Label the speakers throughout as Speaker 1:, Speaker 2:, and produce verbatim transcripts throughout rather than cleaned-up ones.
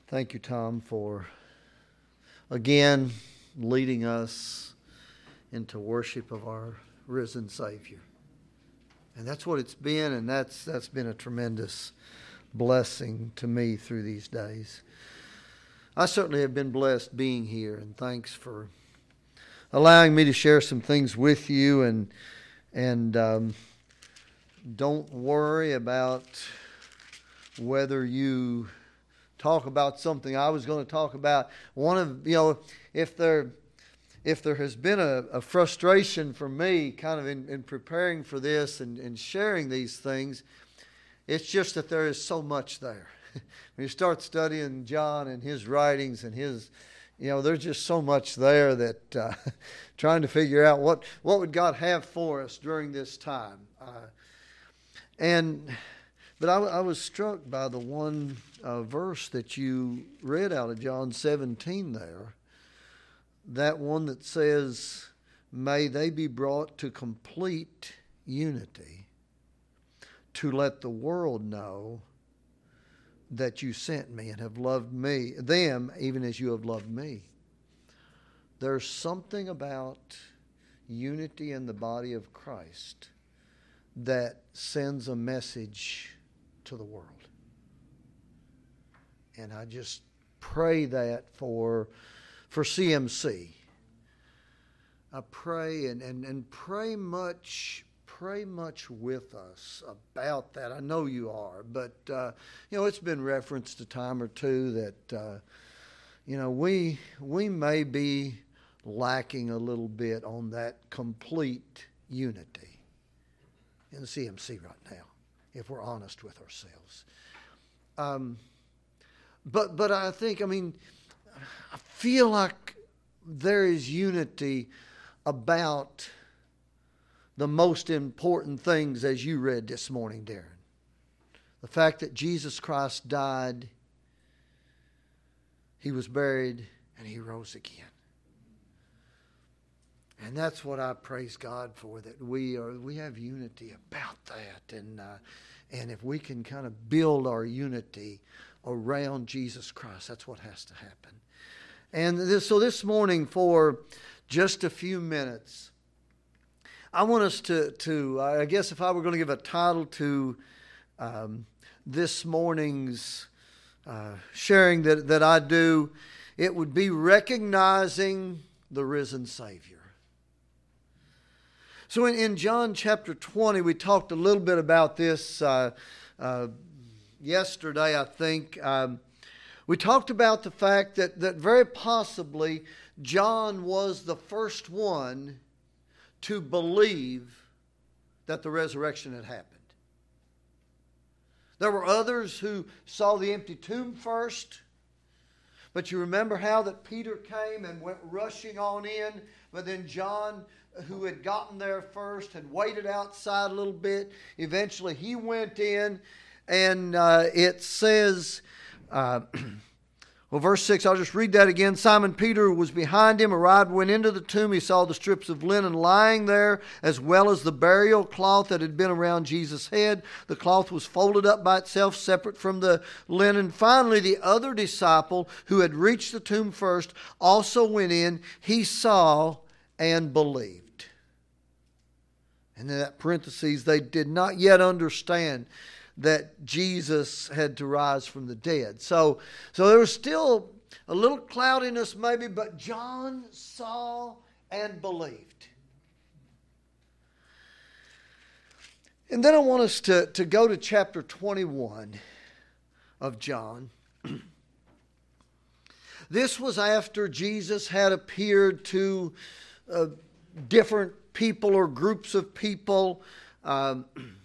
Speaker 1: Thank you, Tom, for again leading us into worship of our risen Savior. And that's what it's been, and that's that's been a tremendous blessing to me through these days. I certainly have been blessed being here, and thanks for allowing me to share some things with you. And and um, don't worry about whether you talk about something I was going to talk about. One of you know, if there if there has been a, a frustration for me, kind of in, in preparing for this and, and sharing these things, it's just that there is so much there. When you start studying John and his writings and his, you know, there's just so much there that uh, trying to figure out what, what would God have for us during this time. Uh, and but I, I was struck by the one uh, verse that you read out of John seventeen there, that one that says, "May they be brought to complete unity, to let the world know that you sent me and have loved me, them even as you have loved me." There's something about unity in the body of Christ that sends a message to the world. And I just pray that for for C M C. I pray and, and, and pray much Pray much with us about that. I know you are, but uh, you know, it's been referenced a time or two that uh, you know we we may be lacking a little bit on that complete unity in the C M C right now, if we're honest with ourselves. Um, but but I think I mean I feel like there is unity about the most important things, as you read this morning, Darren. The fact that Jesus Christ died, He was buried, and He rose again. And that's what I praise God for, that we are we have unity about that. And uh, and if we can kind of build our unity around Jesus Christ, that's what has to happen. And this, so this morning, for just a few minutes, I want us to, to, I guess if I were going to give a title to um, this morning's uh, sharing that, that I do, it would be Recognizing the Risen Savior. So in, in John chapter twenty, we talked a little bit about this uh, uh, yesterday, I think. Um, we talked about the fact that, that very possibly John was the first one to believe that the resurrection had happened. There were others who saw the empty tomb first, but you remember how that Peter came and went rushing on in, but then John, who had gotten there first, had waited outside a little bit. Eventually he went in, and uh, it says... Uh, Well, verse six, I'll just read that again. Simon Peter was behind him, arrived, went into the tomb. He saw the strips of linen lying there, as well as the burial cloth that had been around Jesus' head. The cloth was folded up by itself, separate from the linen. Finally, the other disciple who had reached the tomb first also went in. He saw and believed. And in that parentheses, they did not yet understand that Jesus had to rise from the dead. So, so there was still a little cloudiness maybe, but John saw and believed. And then I want us to, to go to chapter twenty-one of John. This was after Jesus had appeared to uh, different people or groups of people. Um,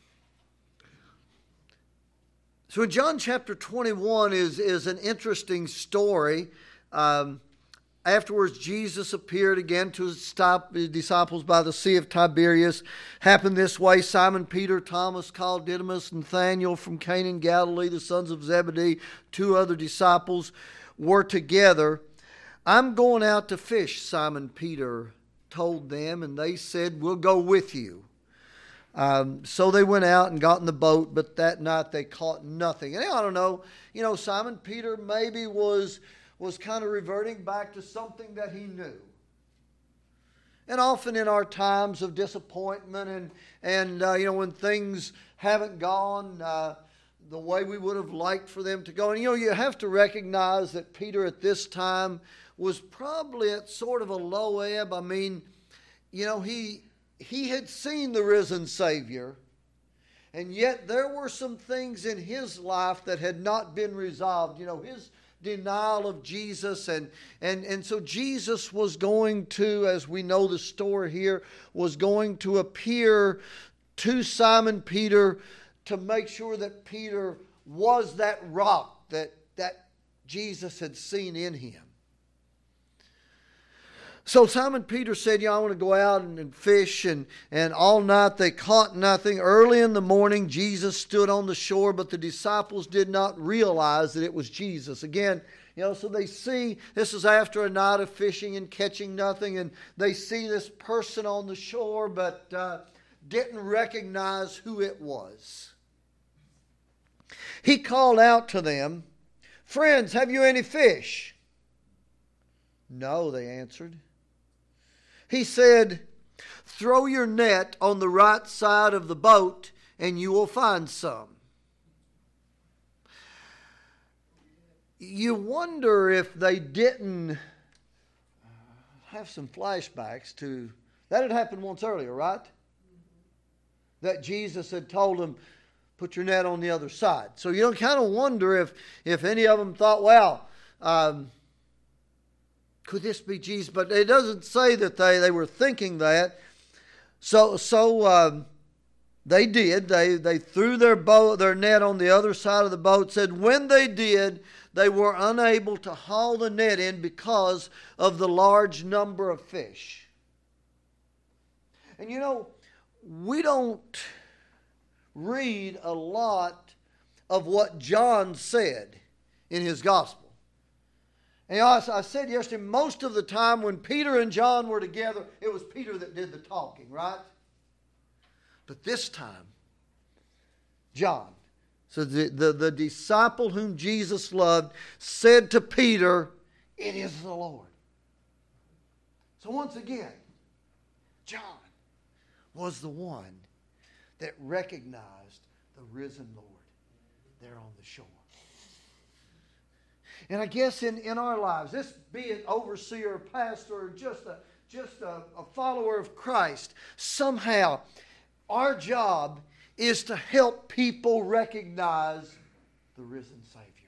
Speaker 1: So in John chapter twenty-one is, is an interesting story. Um, afterwards, Jesus appeared again to his disciples by the Sea of Tiberias. Happened this way: Simon Peter, Thomas called Didymus, Nathanael from Cana in Galilee, the sons of Zebedee, two other disciples were together. "I'm going out to fish," Simon Peter told them, and they said, "We'll go with you." Um, so they went out and got in the boat, but that night they caught nothing. And I don't know, you know, Simon Peter maybe was was kind of reverting back to something that he knew. And often in our times of disappointment and, and uh, you know, when things haven't gone uh, the way we would have liked for them to go. And, you know, you have to recognize that Peter at this time was probably at sort of a low ebb. I mean, you know, he he had seen the risen Savior, and yet there were some things in his life that had not been resolved. You know, his denial of Jesus, and and and so Jesus was going to, as we know the story here, was going to appear to Simon Peter to make sure that Peter was that rock that that Jesus had seen in him. So Simon Peter said, yeah, I want to go out and, and fish. And, and all night they caught nothing. Early in the morning, Jesus stood on the shore, but the disciples did not realize that it was Jesus. Again, you know, so they see, this is after a night of fishing and catching nothing, and they see this person on the shore, but uh, didn't recognize who it was. He called out to them, friends, have you any fish? No, they answered. He said, throw your net on the right side of the boat and you will find some. You wonder if they didn't have some flashbacks to, that had happened once earlier, right? That Jesus had told them, put your net on the other side. So you don't kind of wonder if, if any of them thought, well, um, could this be Jesus? But it doesn't say that they, they were thinking that. So so um, they did. They they threw their boat, their net on the other side of the boat. Said when they did, they were unable to haul the net in because of the large number of fish. And you know, we don't read a lot of what John said in his gospel. And you know, I said yesterday, most of the time when Peter and John were together, it was Peter that did the talking, right? But this time, John, so the, the, the disciple whom Jesus loved, said to Peter, it is the Lord. So once again, John was the one that recognized the risen Lord there on the shore. And I guess in, in our lives, this be an overseer, pastor, or just a just a, a follower of Christ, somehow our job is to help people recognize the risen Savior.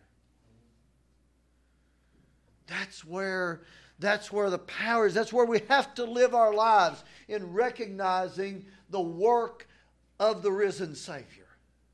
Speaker 1: That's where that's where the power is. That's where we have to live our lives, in recognizing the work of the risen Savior.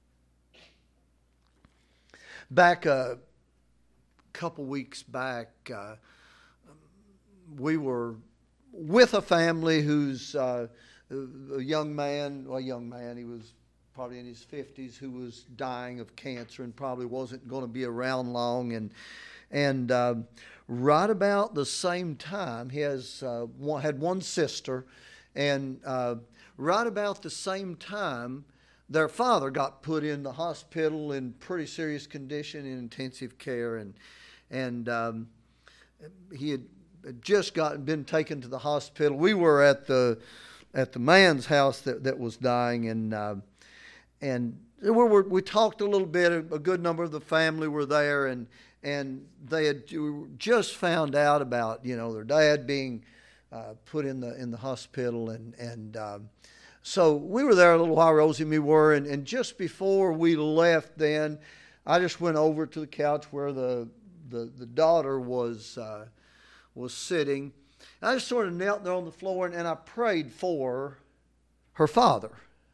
Speaker 1: Back uh couple weeks back, uh, we were with a family who's uh, a young man, well, a young man, he was probably in his fifties, who was dying of cancer and probably wasn't going to be around long. And and uh, right about the same time, he has uh, one, had one sister, and uh, right about the same time, their father got put in the hospital in pretty serious condition in intensive care, and and um, he had just gotten been taken to the hospital. We were at the at the man's house that, that was dying, and uh, and we were, we talked a little bit. A good number of the family were there, and and they had just found out about, you know, their dad being uh, put in the in the hospital, and and. Um, So we were there a little while, Rosie and me were, and, and just before we left then, I just went over to the couch where the the, the daughter was uh, was sitting. And I just sort of knelt there on the floor, and, and I prayed for her father.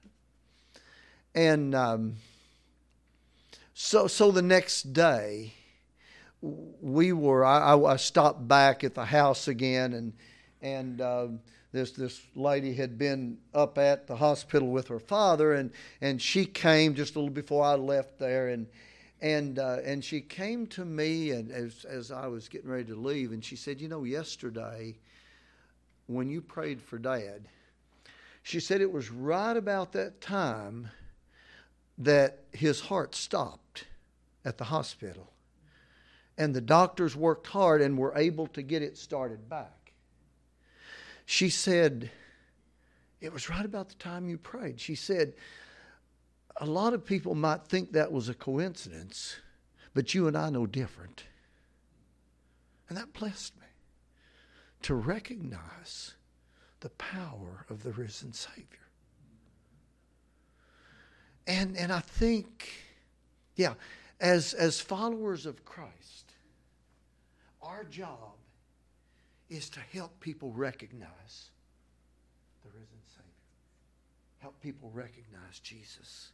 Speaker 1: And um, so so the next day, we were, I, I stopped back at the house again, and and uh, This this lady had been up at the hospital with her father, and, and she came just a little before I left there, and and uh, and she came to me, and as as I was getting ready to leave, and she said, you know, yesterday when you prayed for Dad, She said it was right about that time that his heart stopped at the hospital. And the doctors worked hard and were able to get it started back. She said, it was right about the time you prayed. She said, a lot of people might think that was a coincidence, but you and I know different. And that blessed me to recognize the power of the risen Savior. And and I think, yeah, as, as followers of Christ, our job is to help people recognize the risen Savior. Help people recognize Jesus.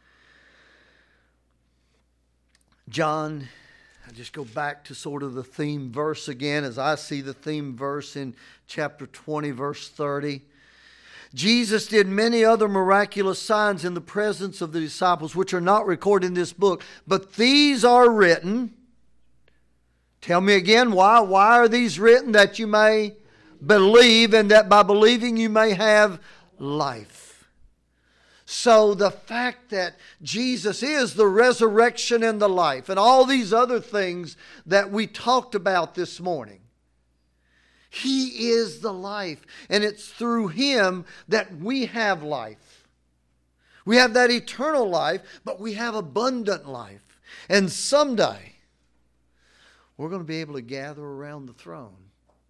Speaker 1: John, I just go back to sort of the theme verse again as I see the theme verse in chapter twenty, verse thirty. Jesus did many other miraculous signs in the presence of the disciples, which are not recorded in this book, but these are written. Tell me again, why? Why are these written? That you may believe, and that by believing you may have life. So the fact that Jesus is the resurrection and the life, and all these other things that we talked about this morning, He is the life, and it's through Him that we have life. We have that eternal life, but we have abundant life. And someday, we're going to be able to gather around the throne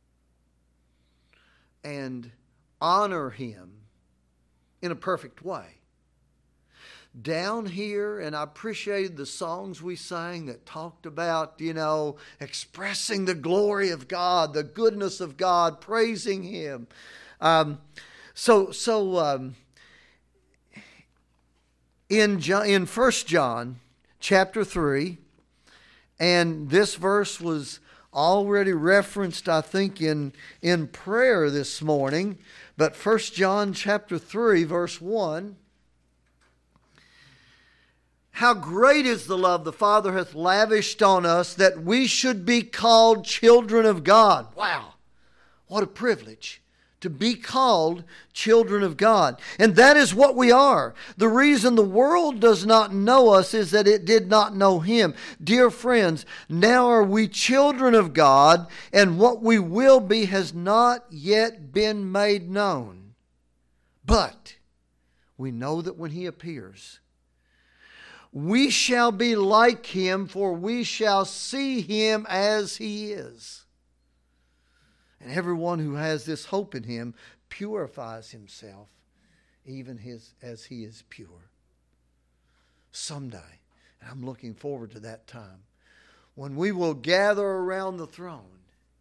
Speaker 1: and honor Him in a perfect way. Down here, and I appreciated the songs we sang that talked about, you know, expressing the glory of God, the goodness of God, praising Him. Um, so, so um, in John, in First John chapter three, and this verse was already referenced, I think, in in prayer this morning. But First John chapter three, verse one. How great is the love the Father hath lavished on us, that we should be called children of God. Wow, what a privilege to be called children of God. And that is what we are. The reason the world does not know us is that it did not know Him. Dear friends, now are we children of God, and what we will be has not yet been made known. But we know that when He appears, we shall be like Him, for we shall see Him as He is. And everyone who has this hope in Him purifies himself, even his, as He is pure. Someday, and I'm looking forward to that time, when we will gather around the throne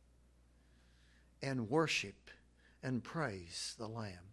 Speaker 1: and worship and praise the Lamb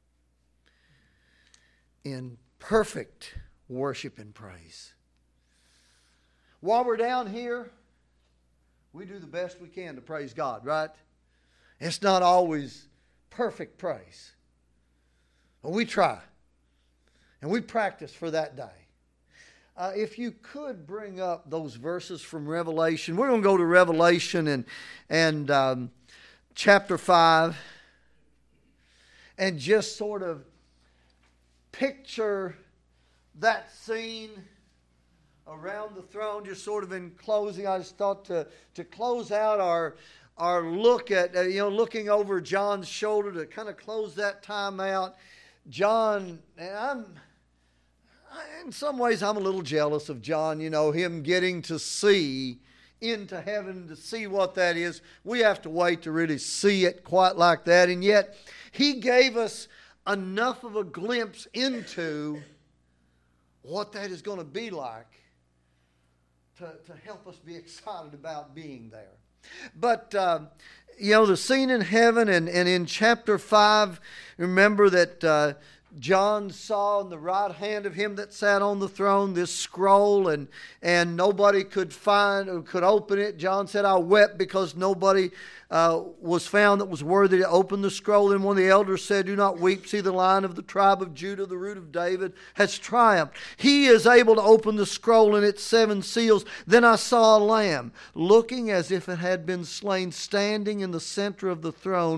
Speaker 1: in perfect worship and praise. While we're down here, we do the best we can to praise God, right? It's not always perfect praise, but we try, and we practice for that day. Uh, if you could bring up those verses from Revelation. We're going to go to Revelation and, and um, chapter five, and just sort of picture that scene around the throne. Just sort of in closing, I just thought to, to close out our our look at, uh, you know, looking over John's shoulder, to kind of close that time out. John, and I'm, in some ways, I'm a little jealous of John, you know, him getting to see into heaven, to see what that is. We have to wait to really see it quite like that. And yet, he gave us enough of a glimpse into what that is going to be like to, to help us be excited about being there. But, uh, you know, the scene in heaven, and, and in chapter five, remember that uh, John saw in the right hand of Him that sat on the throne this scroll, and, and nobody could find or could open it. John said, I wept because nobody uh, was found that was worthy to open the scroll. And one of the elders said, do not weep. See, the Lion of the tribe of Judah, the root of David, has triumphed. He is able to open the scroll and its seven seals. Then I saw a lamb, looking as if it had been slain, standing in the center of the throne,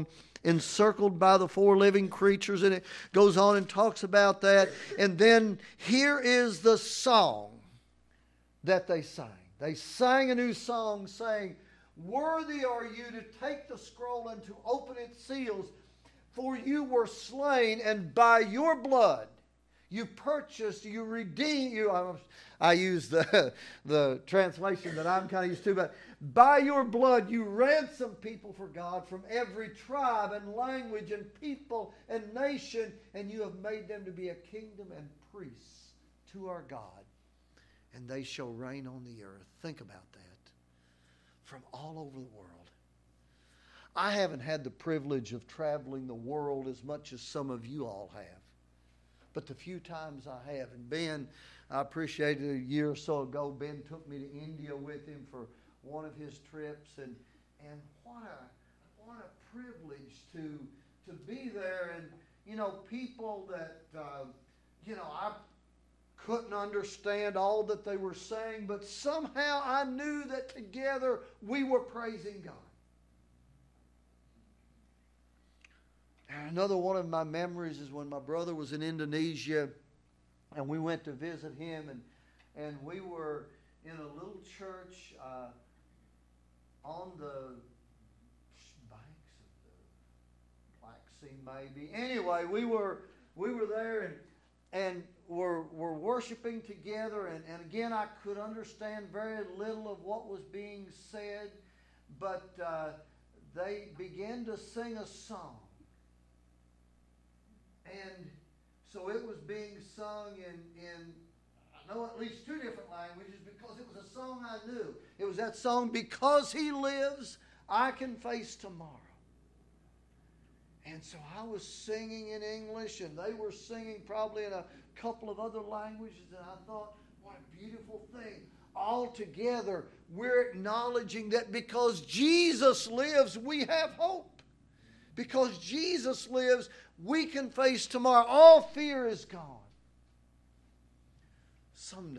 Speaker 1: encircled by the four living creatures. And it goes on and talks about that. And then here is the song that they sang. They sang a new song saying, "Worthy are you to take the scroll and to open its seals, for you were slain, and by your blood you purchased, you redeemed." You, I, I use the, the translation that I'm kind of used to, but by your blood you ransomed people for God from every tribe and language and people and nation, and you have made them to be a kingdom and priests to our God, and they shall reign on the earth. Think about that. From all over the world. I haven't had the privilege of traveling the world as much as some of you all have. But the few times I have, and Ben, I appreciated a year or so ago, Ben took me to India with him for one of his trips, and and what a what a privilege to to be there, and you know, people that uh, you know I couldn't understand all that they were saying, but somehow I knew that together we were praising God. And another one of my memories is when my brother was in Indonesia and we went to visit him, and, and we were in a little church uh, on the banks of the Black Sea, maybe. Anyway, we were we were there and and were were worshiping together, and, and again I could understand very little of what was being said, but uh, they began to sing a song. And so it was being sung in, in, I know at least two different languages, because it was a song I knew. It was that song, "Because He Lives, I Can Face Tomorrow." And so I was singing in English, and they were singing probably in a couple of other languages, and I thought, what a beautiful thing. All together, we're acknowledging that because Jesus lives, we have hope. Because Jesus lives, we can face tomorrow. All fear is gone. Someday,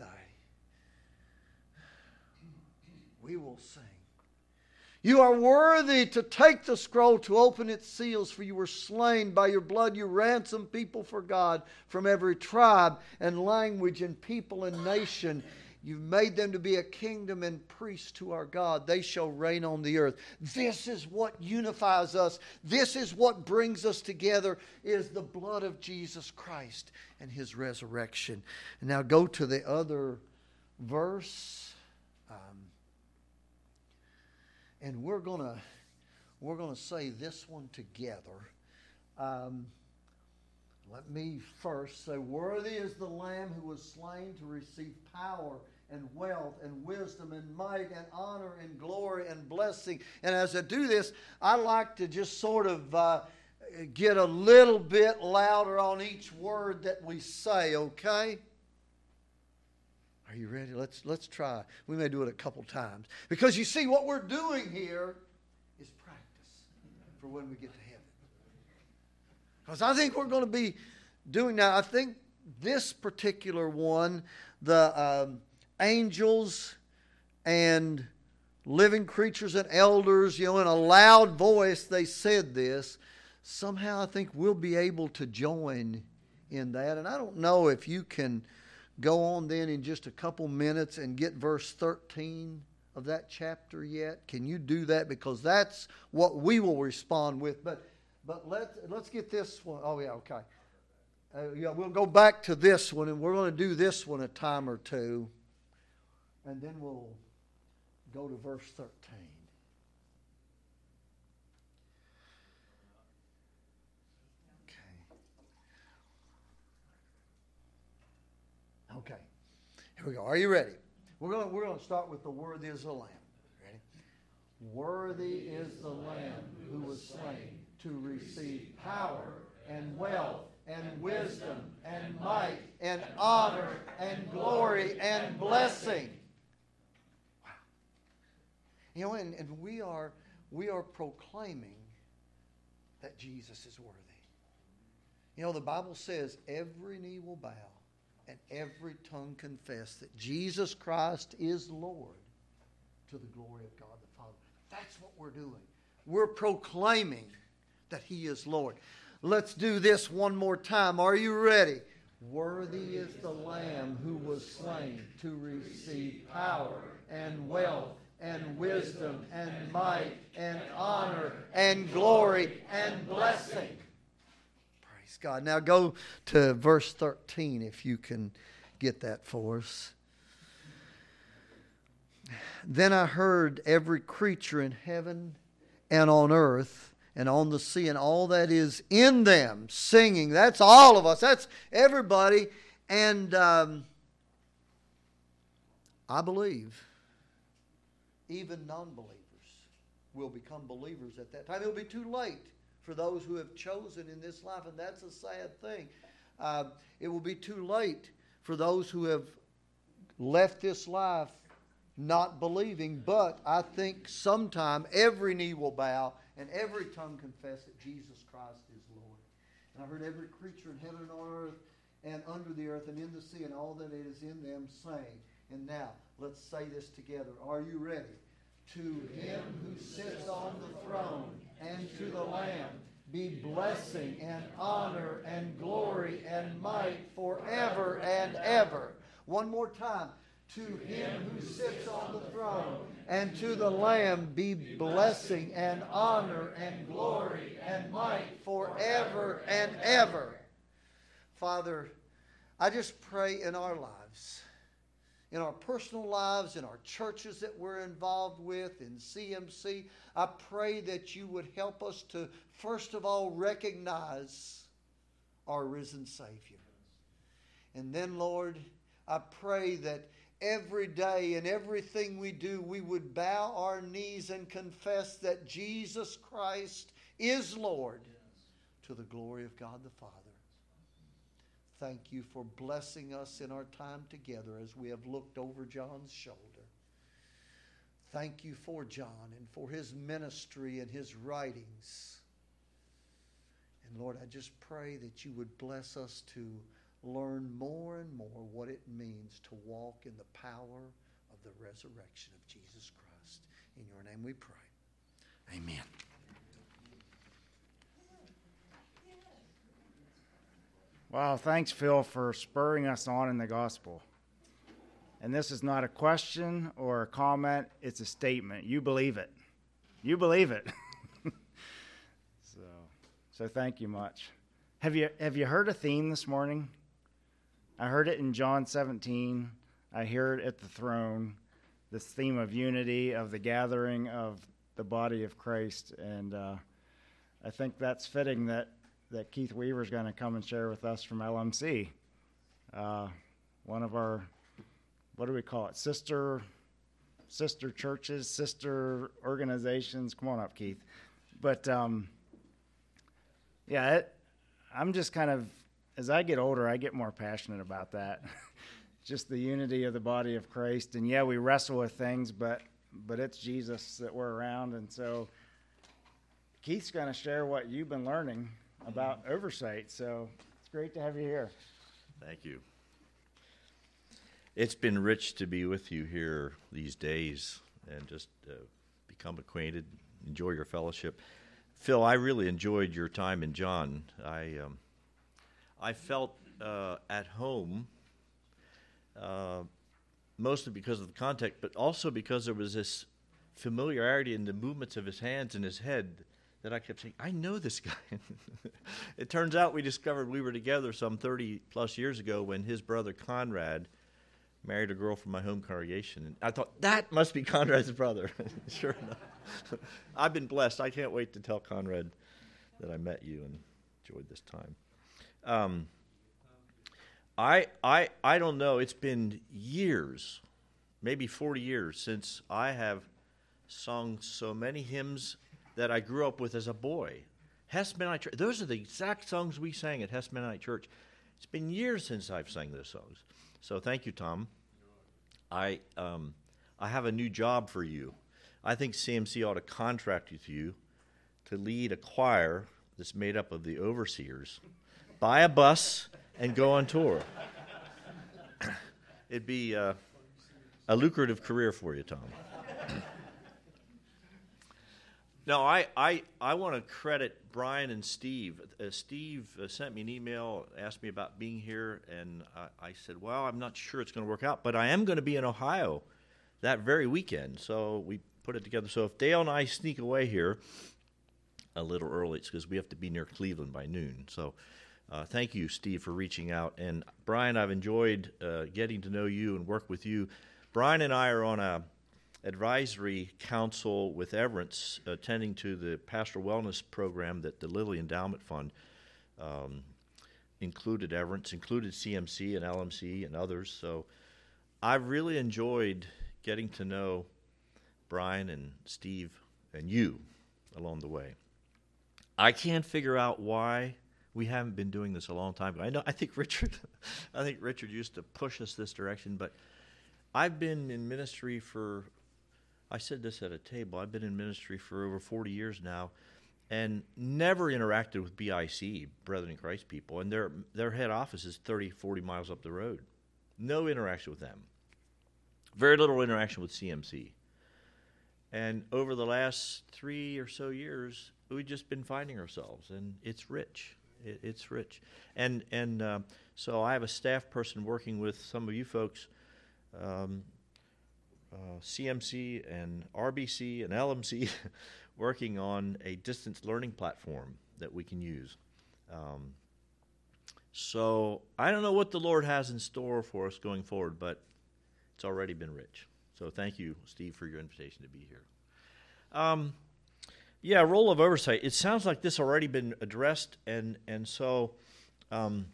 Speaker 1: we will sing. "You are worthy to take the scroll, to open its seals, for you were slain. By your blood you ransomed people for God from every tribe and language and people and nation. You've made them to be a kingdom and priests to our God. They shall reign on the earth." This is what unifies us. This is what brings us together, is the blood of Jesus Christ and His resurrection. And now go to the other verse. Um, and we're gonna we're gonna say this one together. Um, let me first say, "Worthy is the Lamb who was slain to receive power and wealth and wisdom and might and honor and glory and blessing." And as I do this, I like to just sort of uh, get a little bit louder on each word that we say, okay? Are you ready? Let's let's try. We may do it a couple times. Because you see, what we're doing here is practice for when we get to heaven. Because I think we're going to be doing now, I think this particular one, the um, angels and living creatures and elders, you know, in a loud voice they said this. Somehow I think we'll be able to join in that. And I don't know if you can go on then in just a couple minutes and get verse thirteen of that chapter yet. Can you do that? Because that's what we will respond with. But but let's, let's get this one. Oh, yeah, okay. Uh, yeah, we'll go back to this one, and we're going to do this one a time or two. And then we'll go to verse thirteen. Okay. Okay. Here we go. Are you ready? We're going to, we're going to start with the "Worthy is the Lamb." Ready? "Worthy is the Lamb who was slain to receive power and wealth and wisdom and might and honor and glory and blessing." Wow. You know, and, and we are we are proclaiming that Jesus is worthy. You know, the Bible says every knee will bow and every tongue confess that Jesus Christ is Lord, to the glory of God the Father. That's what we're doing. We're proclaiming that He is Lord. Let's do this one more time. Are you ready? Worthy is the Lamb who was slain to receive power and wealth and wisdom and might and honor and glory and blessing. Praise God. Now go to verse thirteen if you can get that for us. Then I heard every creature in heaven and on earth and on the sea and all that is in them singing. That's all of us. That's everybody. And um, I believe even non-believers will become believers at that time. It'll be too late for those who have chosen in this life, and that's a sad thing. Uh, it will be too late for those who have left this life not believing, but I think sometime every knee will bow and every tongue confess that Jesus Christ is Lord. And I heard every creature in heaven and on earth and under the earth and in the sea and all that is in them saying. And now, let's say this together. Are you ready? To Him who sits on the throne and to the Lamb be blessing and honor and glory and might forever and ever. One more time. To Him who sits on the throne and to the Lamb be blessing and honor and glory and might forever and ever. Father, I just pray in our lives, in our personal lives, in our churches that we're involved with, in C M C, I pray that you would help us to, first of all, recognize our risen Savior. And then, Lord, I pray that every day in everything we do, we would bow our knees and confess that Jesus Christ is Lord, to the glory of God the Father. Thank you for blessing us in our time together as we have looked over John's shoulder. Thank you for John and for his ministry and his writings. And Lord, I just pray that you would bless us to learn more and more what it means to walk in the power of the resurrection of Jesus Christ. In your name we pray. Amen.
Speaker 2: Wow, thanks, Phil, for spurring us on in the gospel. And this is not a question or a comment, it's a statement. You believe it. You believe it. so, so thank you much. Have you have you heard a theme this morning? I heard it in John seventeen. I hear it at the throne, this theme of unity, of the gathering of the body of Christ. And uh, I think that's fitting that, that Keith Weaver is going to come and share with us from L M C. Uh, one of our, what do we call it, sister, sister churches, sister organizations. Come on up, Keith. But, um, yeah, it, I'm just kind of, as I get older, I get more passionate about that. Just the unity of the body of Christ. And yeah, we wrestle with things, but but it's Jesus that we're around. And so Keith's going to share what you've been learning about oversight. So it's great to have you here.
Speaker 3: Thank you. It's been rich to be with you here these days and just uh, become acquainted, enjoy your fellowship. Phil, I really enjoyed your time in John. I um, I felt uh, at home, uh, mostly because of the context, but also because there was this familiarity in the movements of his hands and his head that I kept saying, I know this guy. It turns out we discovered we were together some thirty plus years ago when his brother Conrad married a girl from my home congregation. And I thought, that must be Conrad's brother. Sure enough. I've been blessed. I can't wait to tell Conrad that I met you and enjoyed this time. Um, I I I don't know. It's been years, maybe forty years, since I have sung so many hymns that I grew up with as a boy. Hess Mennonite Church. Those are the exact songs we sang at Hess Mennonite Church. It's been years since I've sang those songs. So thank you, Tom. I um, I have a new job for you. I think C M C ought to contract with you to lead a choir that's made up of the overseers, buy a bus, and go on tour. It'd be uh, a lucrative career for you, Tom. No, I, I, I want to credit Brian and Steve. Uh, Steve uh, sent me an email, asked me about being here, and I, I said, well, I'm not sure it's going to work out, but I am going to be in Ohio that very weekend. So we put it together. So if Dale and I sneak away here a little early, it's because we have to be near Cleveland by noon. So uh, thank you, Steve, for reaching out. And Brian, I've enjoyed uh, getting to know you and work with you. Brian and I are on a advisory council with Everence, attending to the pastoral wellness program that the Lilly Endowment Fund um, included Everence, included C M C and L M C and others. So I've really enjoyed getting to know Brian and Steve and you along the way. I can't figure out why we haven't been doing this a long time ago. I know I think Richard I think Richard used to push us this direction, but I've been in ministry for I said this at a table. I've been in ministry for over forty years now and never interacted with B I C, Brethren in Christ people, and their their head office is thirty, forty miles up the road. No interaction with them. Very little interaction with C M C. And over the last three or so years, we've just been finding ourselves, and it's rich. It, it's rich. And, and uh, so I have a staff person working with some of you folks, um, Uh, C M C and R B C and L M C working on a distance learning platform that we can use. Um, so I don't know what the Lord has in store for us going forward, but it's already been rich. So thank you, Steve, for your invitation to be here. Um, yeah, role of oversight. It sounds like this already been addressed, and, and so um,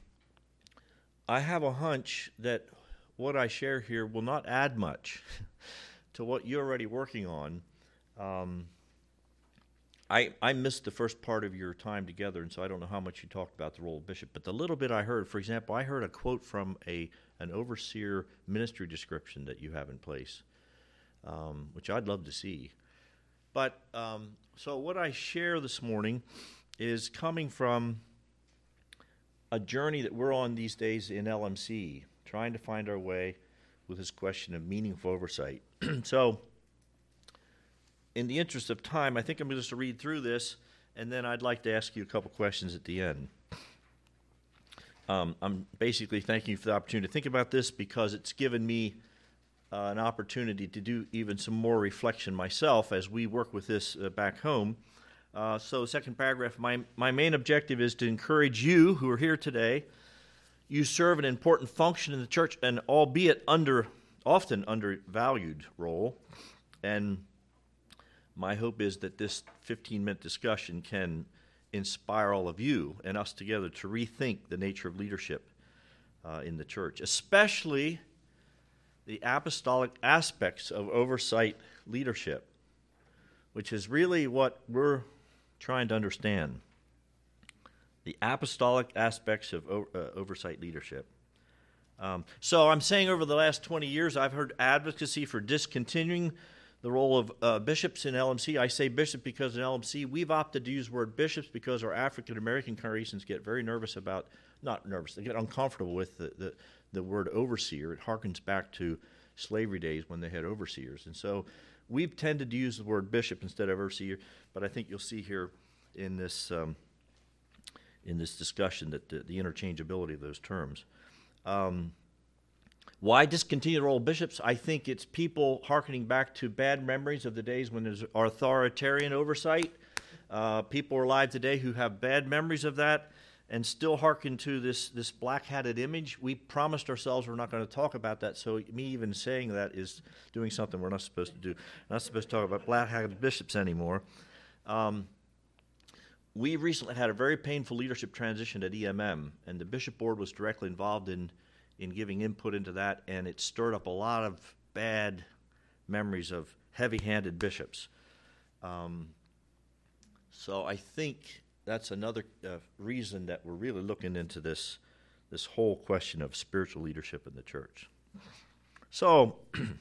Speaker 3: I have a hunch that what I share here will not add much to what you're already working on. Um, I I missed the first part of your time together, and so I don't know how much you talked about the role of bishop. But the little bit I heard, for example, I heard a quote from a an overseer ministry description that you have in place, um, which I'd love to see. But um, so what I share this morning is coming from a journey that we're on these days in L M C, trying to find our way with this question of meaningful oversight. So, in the interest of time, I think I'm just going to read through this, and then I'd like to ask you a couple questions at the end. Um, I'm basically thanking you for the opportunity to think about this because it's given me uh, an opportunity to do even some more reflection myself as we work with this uh, back home. Uh, so, second paragraph, my, my main objective is to encourage you who are here today. You serve an important function in the church, and albeit under, often undervalued role. And my hope is that this fifteen-minute discussion can inspire all of you and us together to rethink the nature of leadership uh, in the church, especially the apostolic aspects of oversight leadership, which is really what we're trying to understand. The apostolic aspects of o- uh, oversight leadership. Um, so I'm saying over the last twenty years, I've heard advocacy for discontinuing the role of uh, bishops in L M C. I say bishop because in L M C, we've opted to use the word bishops because our African-American congregations get very nervous about, not nervous, they get uncomfortable with the, the, the word overseer. It harkens back to slavery days when they had overseers. And so we've tended to use the word bishop instead of overseer, but I think you'll see here in this um, in this discussion that the, the interchangeability of those terms. Um, why discontinue the role of bishops? I think it's people hearkening back to bad memories of the days when there's authoritarian oversight. Uh, people are alive today who have bad memories of that and still hearken to this, this black-hatted image. We promised ourselves we're not going to talk about that, so me even saying that is doing something we're not supposed to do. We're not supposed to talk about black-hatted bishops anymore. Um, We recently had a very painful leadership transition at E M M, and the bishop board was directly involved in, in giving input into that, and it stirred up a lot of bad memories of heavy-handed bishops. Um, so I think that's another uh, reason that we're really looking into this, this whole question of spiritual leadership in the church. So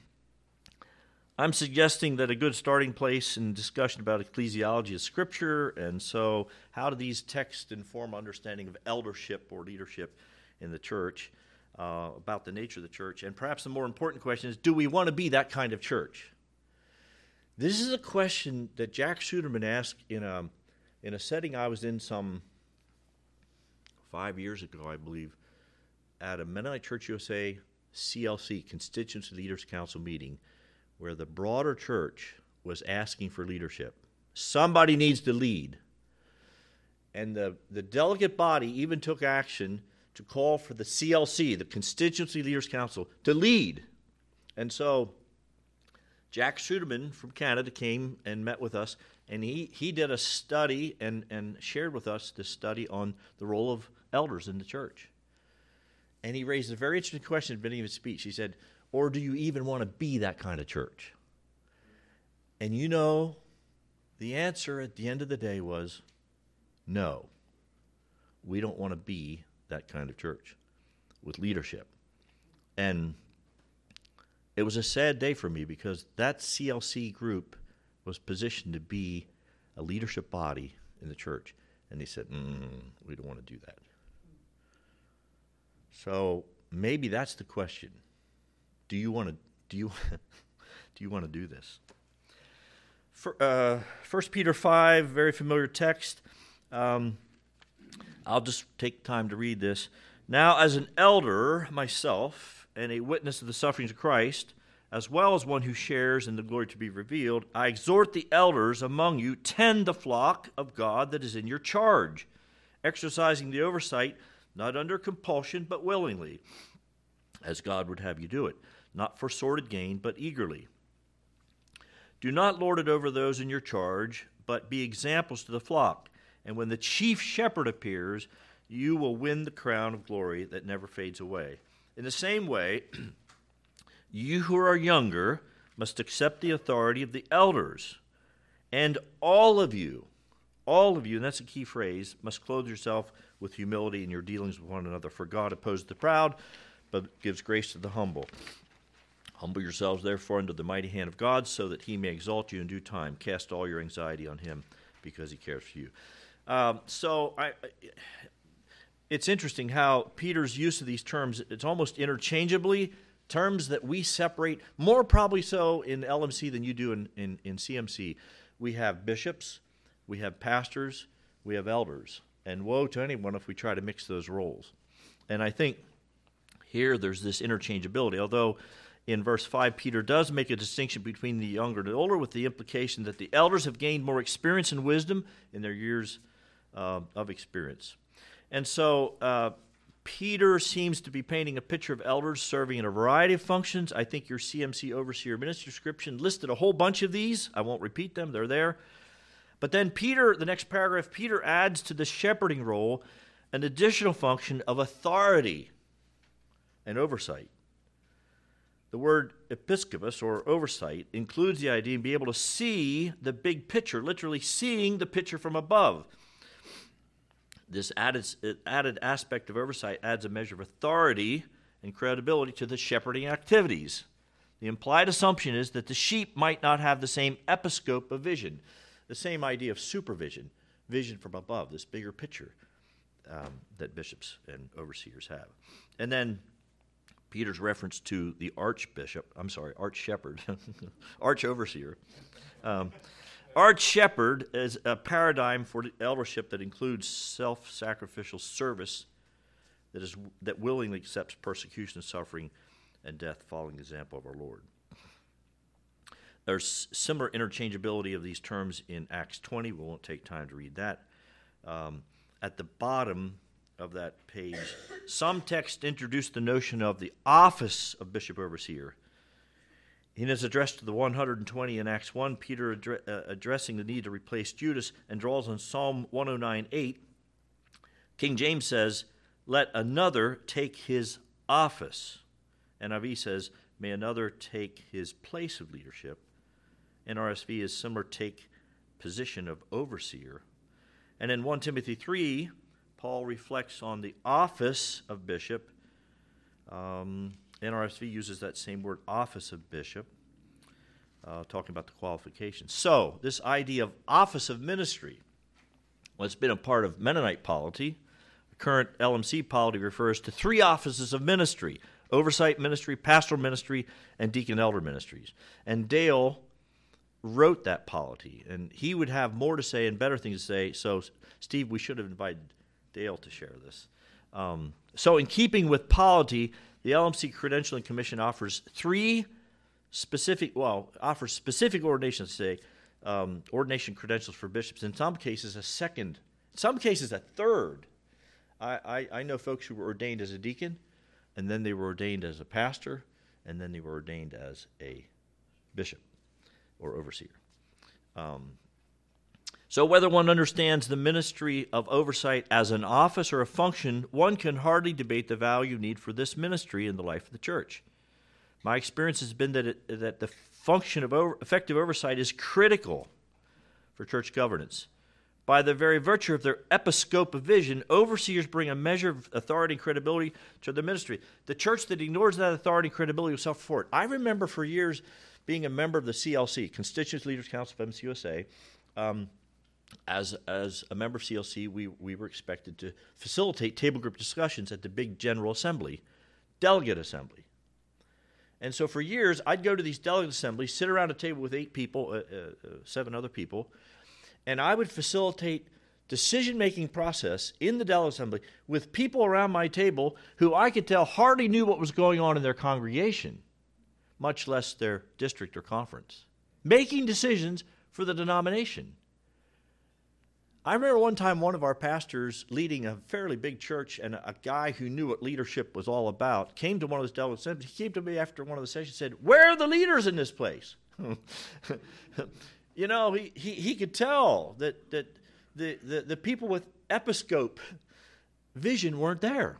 Speaker 3: I'm suggesting that a good starting place in discussion about ecclesiology is Scripture, and so how do these texts inform understanding of eldership or leadership in the church, uh, about the nature of the church, and perhaps the more important question is, do we want to be that kind of church? This is a question that Jack Suderman asked in a, in a setting I was in some five years ago, I believe, at a Mennonite Church U S A C L C, Constituency Leaders Council meeting, where the broader church was asking for leadership. Somebody needs to lead. And the, the delegate body even took action to call for the C L C, the Constituency Leaders Council, to lead. And so Jack Suderman from Canada came and met with us, and he, he did a study and, and shared with us this study on the role of elders in the church. And he raised a very interesting question at the beginning of his speech. He said, or do you even want to be that kind of church? And you know, the answer at the end of the day was, no, we don't want to be that kind of church with leadership. And it was a sad day for me because that C L C group was positioned to be a leadership body in the church. And they said, mm, we don't want to do that. So maybe that's the question. Do you want to do you do you want to do this? For, uh, First Peter five, very familiar text. Um, I'll just take time to read this. Now, as an elder myself and a witness of the sufferings of Christ, as well as one who shares in the glory to be revealed, I exhort the elders among you, tend the flock of God that is in your charge, exercising the oversight, not under compulsion, but willingly, as God would have you do it, not for sordid gain, but eagerly. Do not lord it over those in your charge, but be examples to the flock. And when the chief shepherd appears, you will win the crown of glory that never fades away. In the same way, you who are younger must accept the authority of the elders. And all of you, all of you, and that's a key phrase, must clothe yourself with humility in your dealings with one another. For God opposes the proud, but gives grace to the humble. Humble yourselves, therefore, under the mighty hand of God, so that he may exalt you in due time. Cast all your anxiety on him, because he cares for you. Um, so I, it's interesting how Peter's use of these terms, it's almost interchangeably, terms that we separate, more probably so in L M C than you do in, in, in C M C. We have bishops, we have pastors, we have elders. And woe to anyone if we try to mix those roles. And I think here there's this interchangeability, although in verse five, Peter does make a distinction between the younger and the older, with the implication that the elders have gained more experience and wisdom in their years uh, of experience. And so uh, Peter seems to be painting a picture of elders serving in a variety of functions. I think your C M C overseer minister description listed a whole bunch of these. I won't repeat them. They're there. But then Peter, the next paragraph, Peter adds to the shepherding role an additional function of authority and oversight. The word episkopos, or oversight, includes the idea of being able to see the big picture, literally seeing the picture from above. This added, added aspect of oversight adds a measure of authority and credibility to the shepherding activities. The implied assumption is that the sheep might not have the same episcope of vision, the same idea of supervision, vision from above, this bigger picture um, that bishops and overseers have. And then Peter's reference to the archbishop, I'm sorry, arch-shepherd, arch-overseer. Um, arch-shepherd is a paradigm for eldership that includes self-sacrificial service that is that willingly accepts persecution and suffering and death following the example of our Lord. There's similar interchangeability of these terms in Acts twenty. We won't take time to read that. Um, at the bottom of that page, some texts introduce the notion of the office of bishop overseer. In his address to the one hundred twenty in Acts one, Peter addre- uh, addressing the need to replace Judas and draws on Psalm one oh nine eight. King James says, "Let another take his office." N I V says, "May another take his place of leadership." N R S V is similar, take position of overseer. And in First Timothy three, Paul reflects on the office of bishop. Um, N R S V uses that same word, office of bishop, uh, talking about the qualifications. So, this idea of office of ministry, well, it's been a part of Mennonite polity. The current L M C polity refers to three offices of ministry: oversight ministry, pastoral ministry, and deacon elder ministries. And Dale wrote that polity, and he would have more to say and better things to say. So, Steve, we should have invited Dale to share this. Um, so, in keeping with polity, the L M C Credentialing Commission offers three specific, well, offers specific ordinations, say, um, ordination credentials for bishops. In some cases, a second, in some cases, a third. I, I, I know folks who were ordained as a deacon, and then they were ordained as a pastor, and then they were ordained as a bishop or overseer. Um, so whether one understands the ministry of oversight as an office or a function, one can hardly debate the value need for this ministry in the life of the church. My experience has been that it, that the function of over, effective oversight is critical for church governance. By the very virtue of their episcopal vision, overseers bring a measure of authority and credibility to the ministry. The church that ignores that authority and credibility will suffer for it. I remember for years being a member of the C L C, Constituent Leaders Council of M C U S A. Um, as as a member of C L C, we, we were expected to facilitate table group discussions at the big General Assembly, Delegate Assembly. And so for years, I'd go to these delegate assemblies, sit around a table with eight people, uh, uh, seven other people, and I would facilitate decision-making process in the delegate assembly with people around my table who I could tell hardly knew what was going on in their congregation, much less their district or conference, making decisions for the denomination. I remember one time one of our pastors leading a fairly big church, and a guy who knew what leadership was all about came to one of those delegate assemblies. He came to me after one of the sessions and said, "Where are the leaders in this place?" You know, he, he, he could tell that, that the, the, the people with episcope vision weren't there.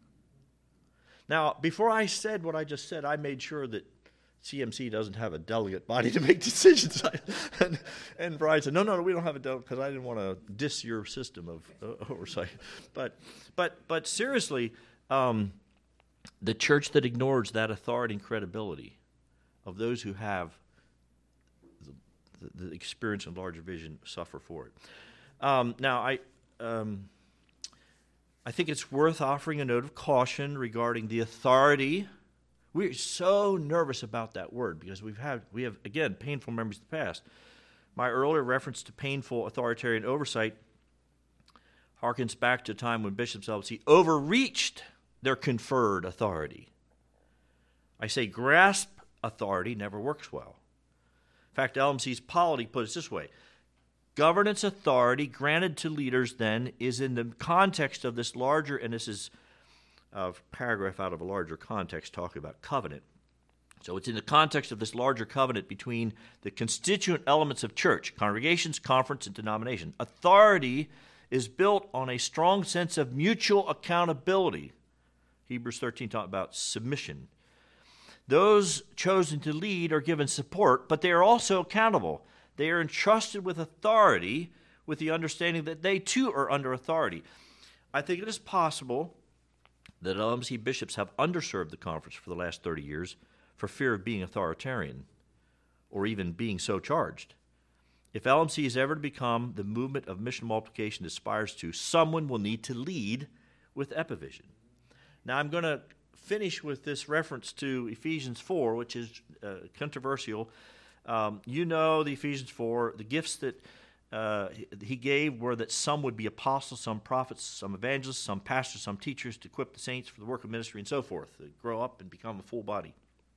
Speaker 3: Now, before I said what I just said, I made sure that C M C doesn't have a delegate body to make decisions. and, and Brian said, no, no, no, we don't have a delegate, because I didn't want to diss your system of uh, oversight. But, but, but seriously, um, the church that ignores that authority and credibility of those who have the, the experience and larger vision suffer for it. Um, now, I... Um, I think it's worth offering a note of caution regarding the authority. We're so nervous about that word because we've had, we have, again, painful memories of the past. My earlier reference to painful authoritarian oversight harkens back to a time when bishops obviously overreached their conferred authority. I say grasp authority never works well. In fact, L M C's polity put it this way: governance authority granted to leaders, then, is in the context of this larger, and this is a paragraph out of a larger context talking about covenant. So it's in the context of this larger covenant between the constituent elements of church, congregations, conference, and denomination. Authority is built on a strong sense of mutual accountability. Hebrews thirteen talks about submission. Those chosen to lead are given support, but they are also accountable. They are entrusted with authority with the understanding that they too are under authority. I think it is possible that L M C bishops have underserved the conference for the last thirty years for fear of being authoritarian or even being so charged. If L M C is ever to become the movement of mission multiplication aspires to, someone will need to lead with epivision. Now I'm going to finish with this reference to Ephesians four, which is uh, controversial. Um, you know the Ephesians four, the gifts that uh, he gave were that some would be apostles, some prophets, some evangelists, some pastors, some teachers to equip the saints for the work of ministry and so forth, to grow up and become a full body.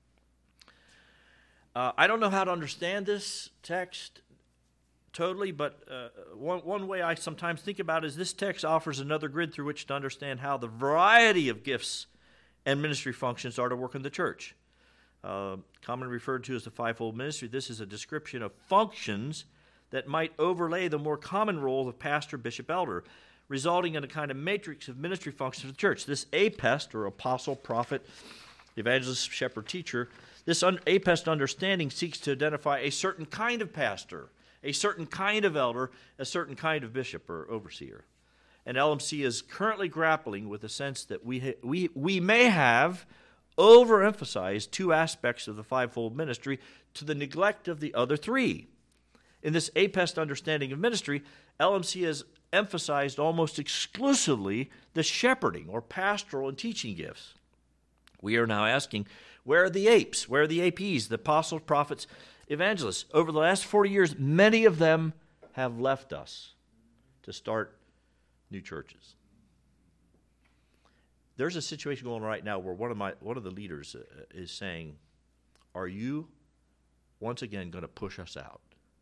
Speaker 3: Uh, I don't know how to understand this text totally, but uh, one, one way I sometimes think about it is this text offers another grid through which to understand how the variety of gifts and ministry functions are to work in the church. Uh, commonly referred to as the fivefold ministry, this is a description of functions that might overlay the more common role of pastor, bishop, elder, resulting in a kind of matrix of ministry functions of the church. This apest, or apostle, prophet, evangelist, shepherd, teacher, this un- apest understanding seeks to identify a certain kind of pastor, a certain kind of elder, a certain kind of bishop or overseer. And L M C is currently grappling with the sense that we ha- we we may have overemphasized two aspects of the fivefold ministry to the neglect of the other three. In this apest understanding of ministry, L M C has emphasized almost exclusively the shepherding or pastoral and teaching gifts. We are now asking Where are the apes? Where are the A Ps, the apostles, prophets, evangelists? Over the last forty years, many of them have left us to start new churches. There's a situation going on right now where one of my one of the leaders uh, is saying, "Are you once again going to push us out?"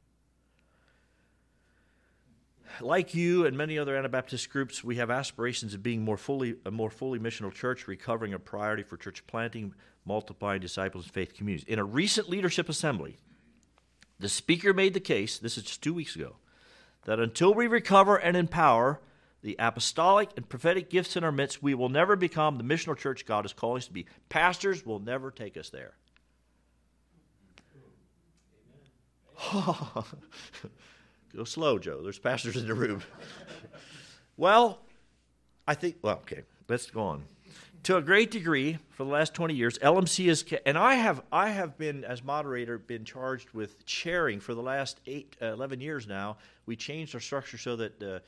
Speaker 3: Like you and many other Anabaptist groups, we have aspirations of being more fully a more fully missional church, recovering a priority for church planting, multiplying disciples and faith communities. In a recent leadership assembly, the speaker made the case, this is just two weeks ago, that until we recover and empower the apostolic and prophetic gifts in our midst, we will never become the missional church God is calling us to be. Pastors will never take us there. Go slow, Joe. There's pastors in the room. Well, I think, well, okay, let's go on. To a great degree, for the last twenty years, L M C is, and I have I have been, as moderator, been charged with chairing for the last eight, uh, eleven years now. We changed our structure so that uh,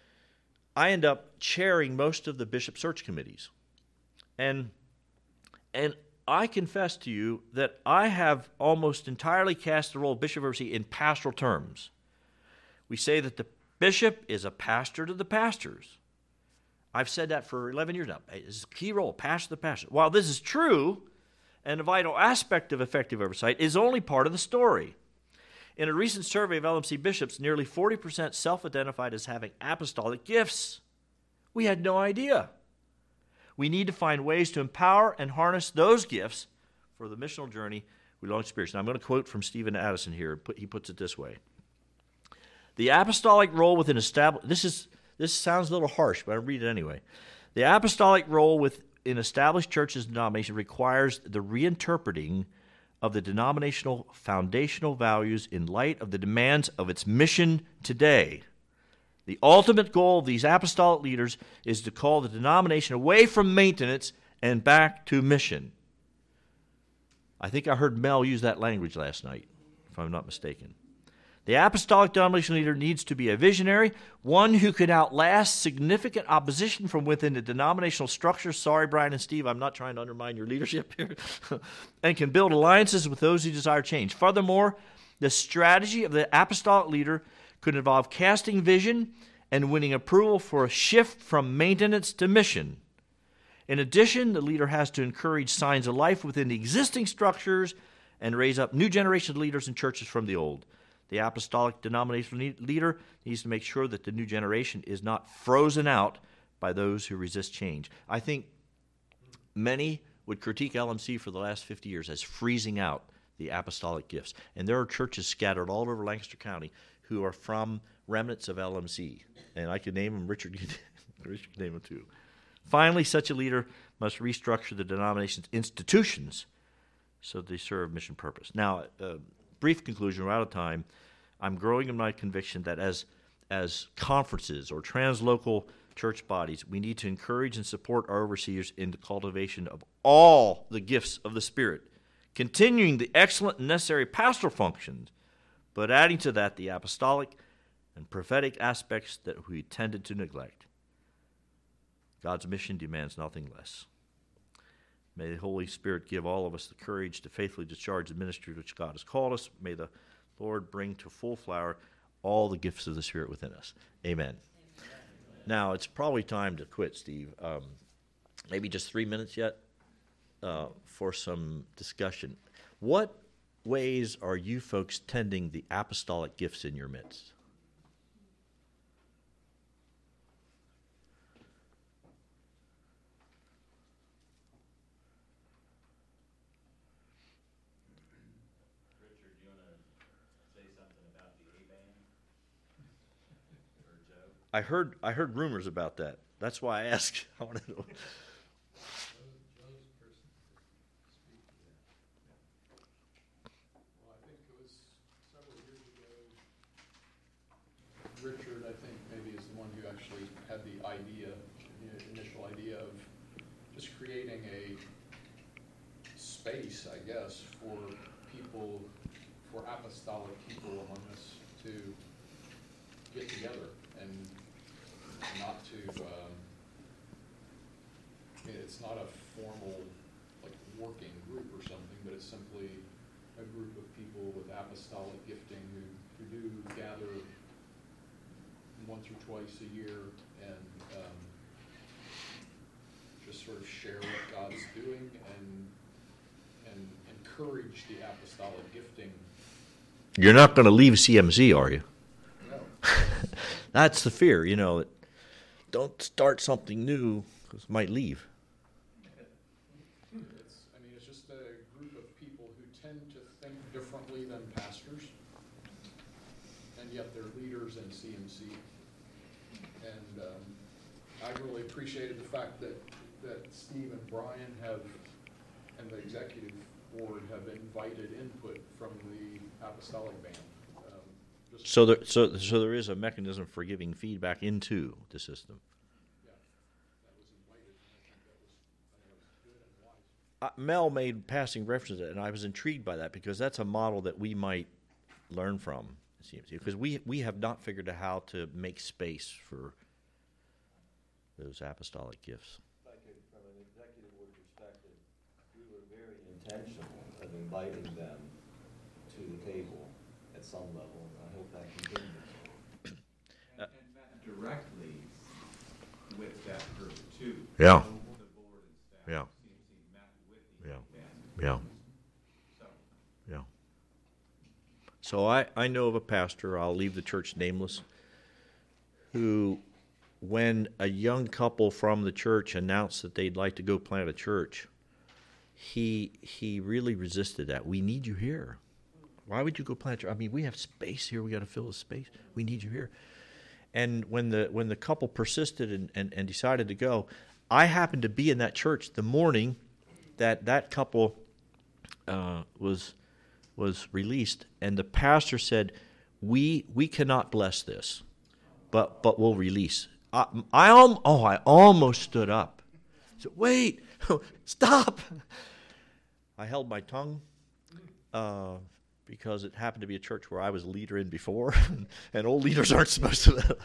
Speaker 3: I end up chairing most of the bishop search committees. And, and I confess to you that I have almost entirely cast the role of bishop of overseer in pastoral terms. We say that the bishop is a pastor to the pastors. I've said that for eleven years now. It's a key role, pastor to the pastor. While this is true, and a vital aspect of effective oversight, is only part of the story. In a recent survey of L M C bishops, nearly forty percent self-identified as having apostolic gifts. We had no idea. We need to find ways to empower and harness those gifts for the missional journey we long experience. Now, I'm going to quote from Stephen Addison here. He puts it this way. The apostolic role within established, this is this sounds a little harsh, but I'll read it anyway. The apostolic role within established churches and denominations requires the reinterpreting of the denominational foundational values in light of the demands of its mission today. The ultimate goal of these apostolic leaders is to call the denomination away from maintenance and back to mission. I think I heard Mel use that language last night, if I'm not mistaken. The apostolic denomination leader needs to be a visionary, one who can outlast significant opposition from within the denominational structure. Sorry, Brian and Steve, I'm not trying to undermine your leadership here. And can build alliances with those who desire change. Furthermore, the strategy of the apostolic leader could involve casting vision and winning approval for a shift from maintenance to mission. In addition, the leader has to encourage signs of life within the existing structures and raise up new generations of leaders in churches from the old. The apostolic denominational leader needs to make sure that the new generation is not frozen out by those who resist change. I think many would critique L M C for the last fifty years as freezing out the apostolic gifts. And there are churches scattered all over Lancaster County who are from remnants of L M C. And I could name them, Richard, Richard could name them too. Finally, such a leader must restructure the denomination's institutions so that they serve mission purpose. Now, uh, brief conclusion, we're out of time. I'm growing in my conviction that as as conferences or translocal church bodies, we need to encourage and support our overseers in the cultivation of all the gifts of the Spirit, continuing the excellent and necessary pastoral functions, but adding to that the apostolic and prophetic aspects that we tended to neglect. God's mission demands nothing less. May the Holy Spirit give all of us the courage to faithfully discharge the ministry which God has called us. May the Lord bring to full flower all the gifts of the Spirit within us. Amen. Amen. Now, it's probably time to quit, Steve. Um, maybe just three minutes yet uh, for some discussion. What ways are you folks tending the apostolic gifts in your midst? I heard I heard rumors about that. That's why I asked. I want to know.
Speaker 4: Well, I think it was several years ago. Richard, I think, maybe is the one who actually had the idea, the initial idea of just creating a space, I guess, for people, for apostolic people among us to get together and not to, um, I mean, it's not a formal, like, working group or something, but it's simply a group of people with apostolic gifting who, who do gather once or twice a year and um, just sort of share what God's doing and and encourage the apostolic gifting.
Speaker 3: You're not going to leave C M C, are you?
Speaker 4: No.
Speaker 3: That's the fear, you know. That don't start something new because it might leave.
Speaker 4: It's, I mean, it's just a group of people who tend to think differently than pastors, and yet they're leaders in C M C. And um, I really appreciated the fact that, that Steve and Brian have, and the executive board have invited input from the apostolic band. Um, just
Speaker 3: So there, so, so there is a mechanism for giving feedback into the system.
Speaker 4: Yeah, that was invited. I think that was, I think that was good and wise.
Speaker 3: Uh, Mel made passing references to it, and I was intrigued by that because that's a model that we might learn from C M C, because we we have not figured out how to make space for those apostolic gifts.
Speaker 5: Like a, from an executive board perspective, we were very intentional of inviting them to the table at some level, and I hope that continues.
Speaker 6: And, and met directly with that group too.
Speaker 3: Yeah.
Speaker 6: So the board and staff
Speaker 3: Yeah.
Speaker 6: of C M C met with the
Speaker 3: Yeah.
Speaker 6: band.
Speaker 3: Yeah,
Speaker 6: So
Speaker 3: yeah. So I, I know of a pastor, I'll leave the church nameless, who, when a young couple from the church announced that they'd like to go plant a church, he he really resisted that. We need you here. Why would you go plant a church? I mean, we have space here. We got to fill the space. We need you here. And when the when the couple persisted and, and, and decided to go, I happened to be in that church the morning that that couple uh, was was released, and the pastor said, "We we cannot bless this, but but we'll release." I, I um, oh I almost stood up. I said, "Wait, stop!" I held my tongue uh, because it happened to be a church where I was a leader in before, and old leaders aren't supposed to.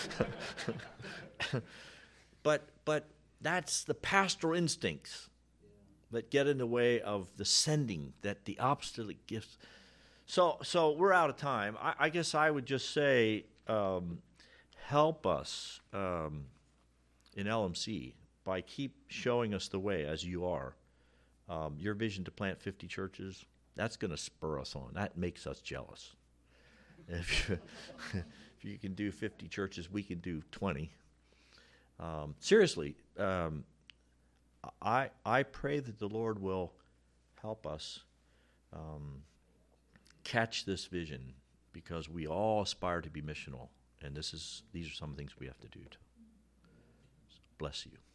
Speaker 3: but but that's the pastoral instincts that get in the way of the sending, that the apostolic gifts. So so we're out of time. I, I guess I would just say, um, help us um, in L M C by keep showing us the way as you are. Um, your vision to plant fifty churches, that's going to spur us on. That makes us jealous. If you, if you can do fifty churches, we can do twenty. Um, seriously, um, I I pray that the Lord will help us um, catch this vision, because we all aspire to be missional, and this is these are some things we have to do. To. So bless you.